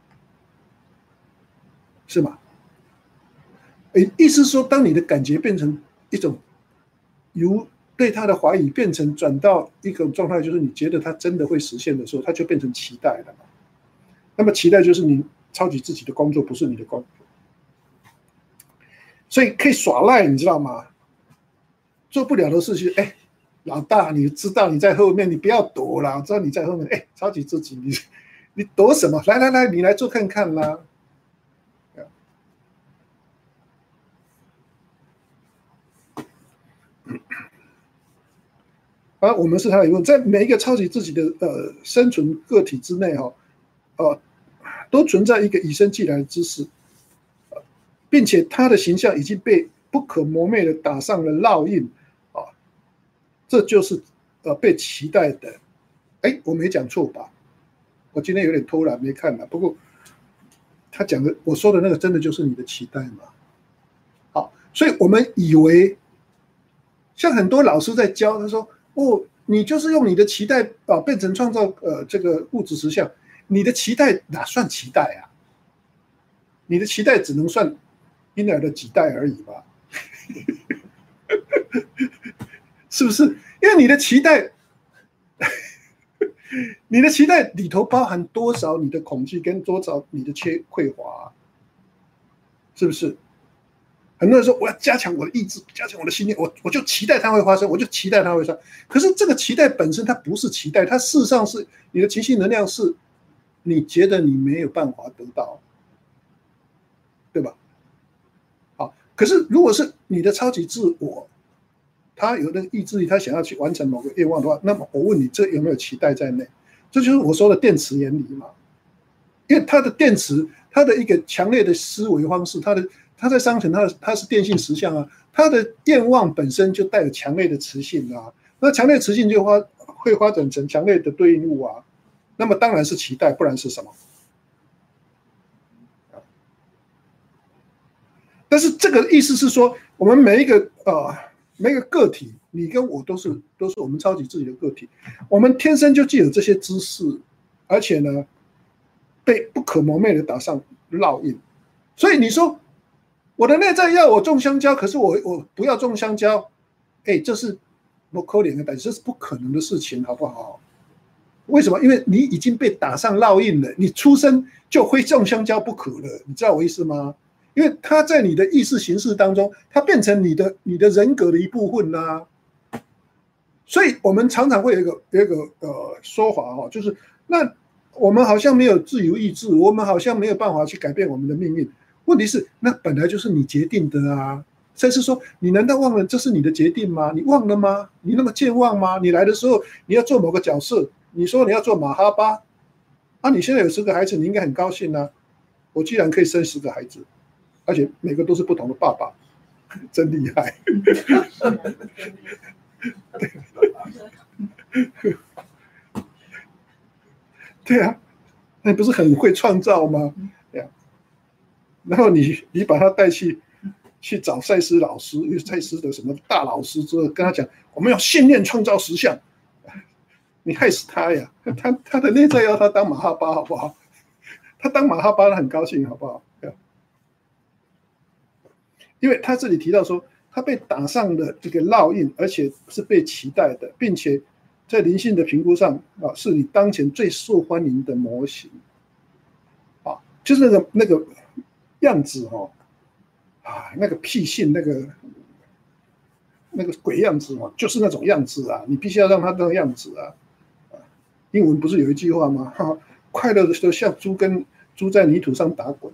是吗？诶，意思是说，当你的感觉变成一种由对它的怀疑变成转到一种状态，就是你觉得它真的会实现的时候，它就变成期待了嘛。那么期待就是你超级自己的工作，不是你的工作，所以可以耍赖，你知道吗？做不了的事情，哎，老大，你知道你在后面，你不要躲啦，我知道你在后面，哎，超级自己，你你躲什么？来来来，你来做看看啦。而我们是他的一部分，在每一个超级自己的呃生存个体之内哈、哦，呃，都存在一个以生俱来的知识，并且他的形象已经被不可磨灭的打上了烙印。这就是呃被期待的，哎，我没讲错吧？我今天有点偷懒没看了，不过他讲的我说的那个真的就是你的期待嘛？好，所以我们以为像很多老师在教，他说哦，你就是用你的期待啊变成创造呃这个物质实相，你的期待哪算期待啊？你的期待只能算婴儿的几代而已吧？是不是？因为你的期待，你的期待里头包含多少你的恐惧跟多少你的缺匮乏、啊，是不是？很多人说我要加强我的意志，加强我的信念，我我就期待它会发生，我就期待它会发生。可是这个期待本身它不是期待，它事实上是你的情绪能量是，你觉得你没有办法得到，对吧？好，可是如果是你的超级自我。他有那个意志力，他想要去完成某个愿望的话，那么我问你，这有没有期待在内？这就是我说的电池原理嘛。因为它的电池，它的一个强烈的思维方式，它的它在商城，它的它是电性实相啊，它的愿望本身就带有强烈的磁性啊，那强烈磁性就发会发展成强烈的对应物啊，那么当然是期待，不然是什么？ 但是这个意思是说，我们每一个呃每一个个体，你跟我都是都是我们超级自己的个体，我们天生就具有这些知识，而且呢，被不可磨灭的打上烙印。所以你说我的内在要我种香蕉，可是我我不要种香蕉，哎，这是不可怜的，但这是不可能的事情，好不好？为什么？因为你已经被打上烙印了，你出生就会种香蕉不可了，你知道我意思吗？因为它在你的意识形式当中，它变成你的你的人格的一部分啦、啊。所以我们常常会有一个有一个呃说法哦，就是那我们好像没有自由意志，我们好像没有办法去改变我们的命运。问题是，那本来就是你决定的啊。甚至说，你难道忘了这是你的决定吗？你忘了吗？你那么健忘吗？你来的时候你要做某个角色，你说你要做马哈巴，啊，你现在有十个孩子，你应该很高兴啊。我居然可以生十个孩子，而且每个都是不同的爸爸，真厉害。对啊，那不是很会创造吗？然后你你把他带去去找赛斯老师，因为赛斯的什么大老师之后，跟他讲，我们要信念创造实相，你害死他呀！他他的内在要他当马哈巴，好不好？他当马哈巴，他很高兴，好不好？因为他这里提到说，他被打上了这个烙印，而且是被期待的，并且在灵性的评估上啊，是你当前最受欢迎的模型，啊，就是那个那个样子哈、哦，啊，那个屁性那个那个鬼样子嘛，就是那种样子啊，你必须要让他那个样子啊。英文不是有一句话吗？哈，快乐的时候像猪跟猪在泥土上打滚，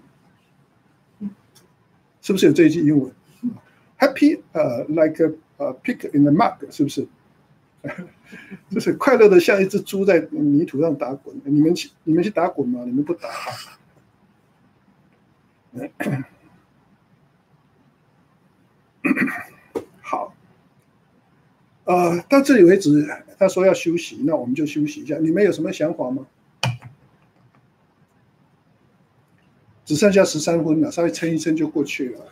是不是有这一句英文 ？Happy 呃、uh, like a uh, pig in the mud， 是不是？就是快乐的像一只猪在泥土上打滚。你们去你们去打滚吗？你们不打。好，呃，到这里为止，他说要休息，那我们就休息一下。你们有什么想法吗？只剩下十三分了，稍微撑一撑就过去了。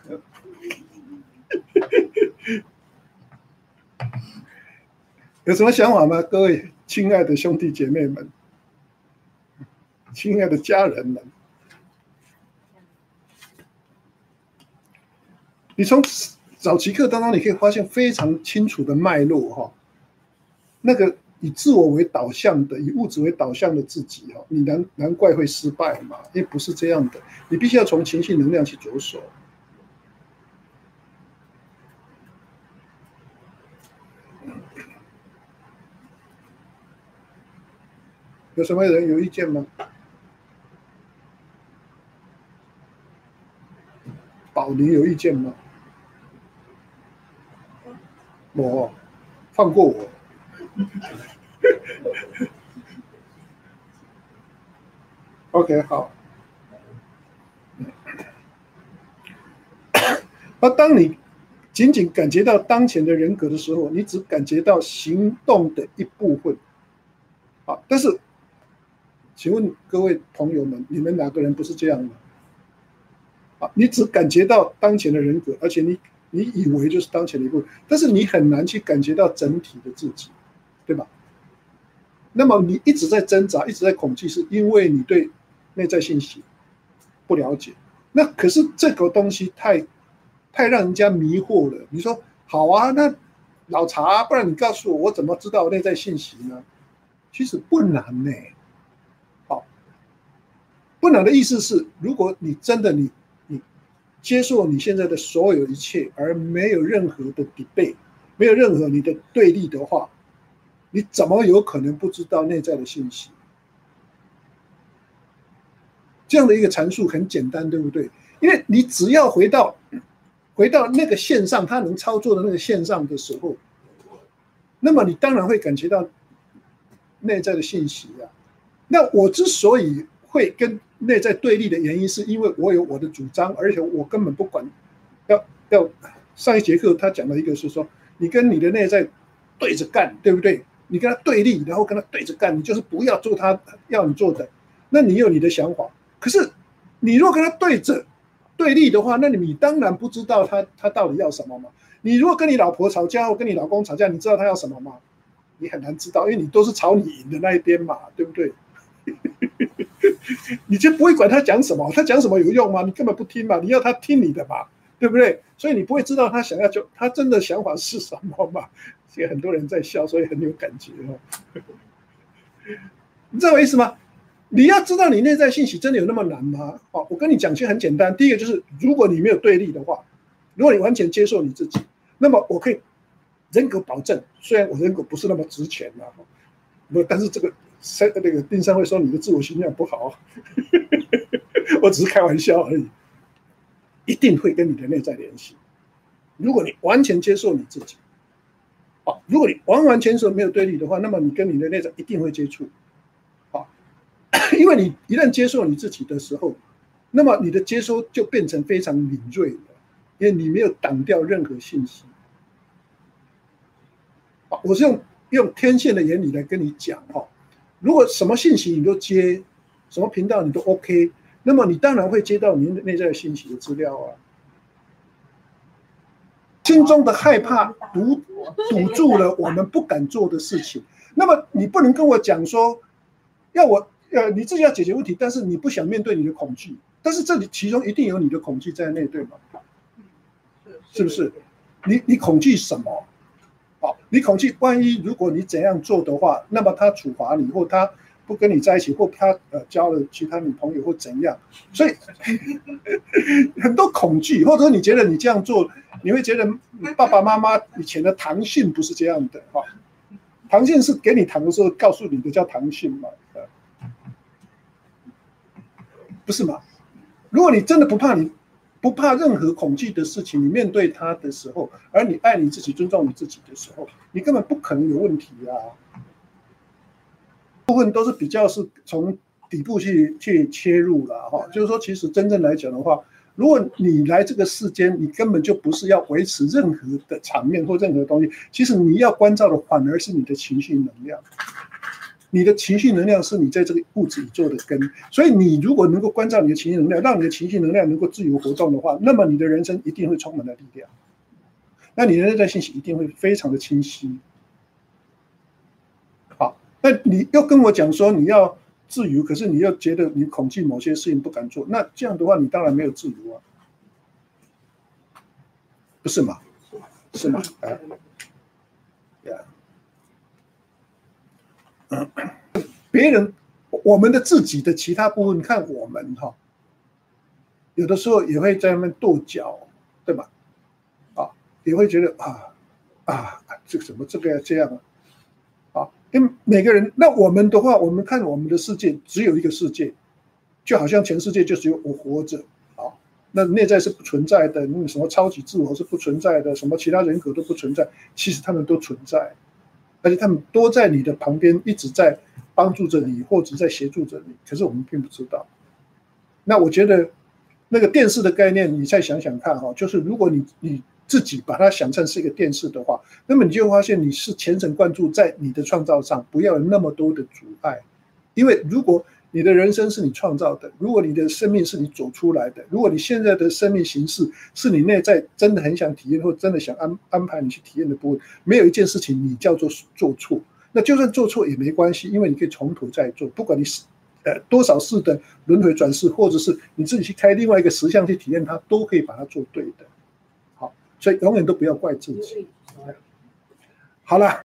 有什么想法吗？各位亲爱的兄弟姐妹们，亲爱的家人们，你从早期课当中，你可以发现非常清楚的脉络哈。那个以自我为导向的、以物质为导向的自己哈，你难难怪会失败嘛，因为不是这样的。你必须要从情绪能量去着手。有什么人有意见吗？宝林有意见吗？我放过我。OK， 好。而当你仅仅感觉到当前的人格的时候，你只感觉到行动的一部分。啊，但是，请问各位朋友们，你们哪个人不是这样的？啊，你只感觉到当前的人格，而且你你以为就是当前的一部分，但是你很难去感觉到整体的自己，对吧？那么你一直在挣扎，一直在恐惧，是因为你对内在信息不了解。那可是这个东西太太让人家迷惑了。你说好啊，那老查，不然你告诉我，我怎么知道内在信息呢？其实不难呢。好，不难的意思是，如果你真的你你接受你现在的所有一切，而没有任何的 debate， 没有任何你的对立的话，你怎么有可能不知道内在的信息？这样的一个阐述很简单，对不对？因为你只要回到回到那个线上，它能操作的那个线上的时候，那么你当然会感觉到内在的信息啊。那我之所以会跟内在对立的原因，是因为我有我的主张，而且我根本不管要要上一节课他讲了一个是说，你跟你的内在对着干，对不对？你跟他对立，然后跟他对着干，你就是不要做他要你做的，那你有你的想法。可是你若跟他对着， 对立的话，那你当然不知道他他到底要什么嘛。你如果跟你老婆吵架或跟你老公吵架，你知道他要什么吗？你很难知道，因为你都是吵你赢的那一边嘛，对不对？你就不会管他讲什么，他讲什么有用吗？你根本不听嘛，你要他听你的嘛，对不对？所以你不会知道他想要就他真的想法是什么嘛。所以很多人在笑，所以很有感觉哦。你知道我意思吗？你要知道你内在信息真的有那么难吗？哦，我跟你讲，其实很简单。第一个就是，如果你没有对立的话，如果你完全接受你自己，那么我可以人格保证，虽然我人格不是那么值钱啊，不，但是这个那个丁三会说你的自我形象不好，我只是开玩笑而已，一定会跟你的内在联系。如果你完全接受你自己，哦，如果你完完全全没有对立的话，那么你跟你的内在一定会接触。因为你一旦接受你自己的时候，那么你的接收就变成非常敏锐了，因为你没有挡掉任何信息。我是用用天线的原理来跟你讲哈，如果什么信息你都接，什么频道你都 OK， 那么你当然会接到你内在的信息的资料啊。心中的害怕堵堵住了我们不敢做的事情，那么你不能跟我讲说，要我。呃，你自己要解决问题，但是你不想面对你的恐惧，但是这里其中一定有你的恐惧在内，对吗？是不是？你你恐惧什么？好，你恐惧万一如果你怎样做的话，那么他处罚你，或他不跟你在一起，或他呃交了其他女朋友或怎样，所以很多恐惧，或者你觉得你这样做，你会觉得爸爸妈妈以前的唐训不是这样的哈，唐训是给你糖的时候告诉你的叫唐训嘛。不是吗？如果你真的不怕你不怕任何恐惧的事情，你面对它的时候，而你爱你自己、尊重你自己的时候，你根本不可能有问题啊。部分都是比较是从底部去去切入了哈，就是说，其实真正来讲的话，如果你来这个世间，你根本就不是要维持任何的场面或任何东西，其实你要关照的反而是你的情绪能量。你的情绪能量是你在这个物质宇宙的根，所以你如果能够关照你的情绪能量，让你的情绪能量能够自由活动的话，那么你的人生一定会充满了力量，那你的内在信息一定会非常的清晰。好，那你又跟我讲说你要自由，可是你又觉得你恐惧某些事情不敢做，那这样的话你当然没有自由啊，不是吗？是吗？啊，对啊。嗯，别人我们的自己的其他部分看我们哈，有的时候也会在那边跺脚，对吧？啊，也会觉得啊啊，这个什么这个要这样啊，啊，因为每个人，那我们的话，我们看我们的世界只有一个世界，就好像全世界就只有我活着啊，那内在是不存在的，那什么超级自我是不存在的，什么其他人格都不存在，其实他们都存在。而且他们都在你的旁边，一直在帮助着你，或者在协助着你。可是我们并不知道。那我觉得，那个电视的概念，你再想想看哈，就是如果你你自己把它想成是一个电视的话，那么你就会发现你是全神贯注在你的创造上，不要有那么多的阻碍。因为如果你的人生是你创造的，如果你的生命是你走出来的，如果你现在的生命形式是你内在真的很想体验或真的想安安排你去体验的部分，没有一件事情你叫做做错。那就算做错也没关系，因为你可以从头再做，不管你是呃多少次的轮回转世，或者是你自己去开另外一个实相去体验它，都可以把它做对的。好，所以永远都不要怪自己。好了。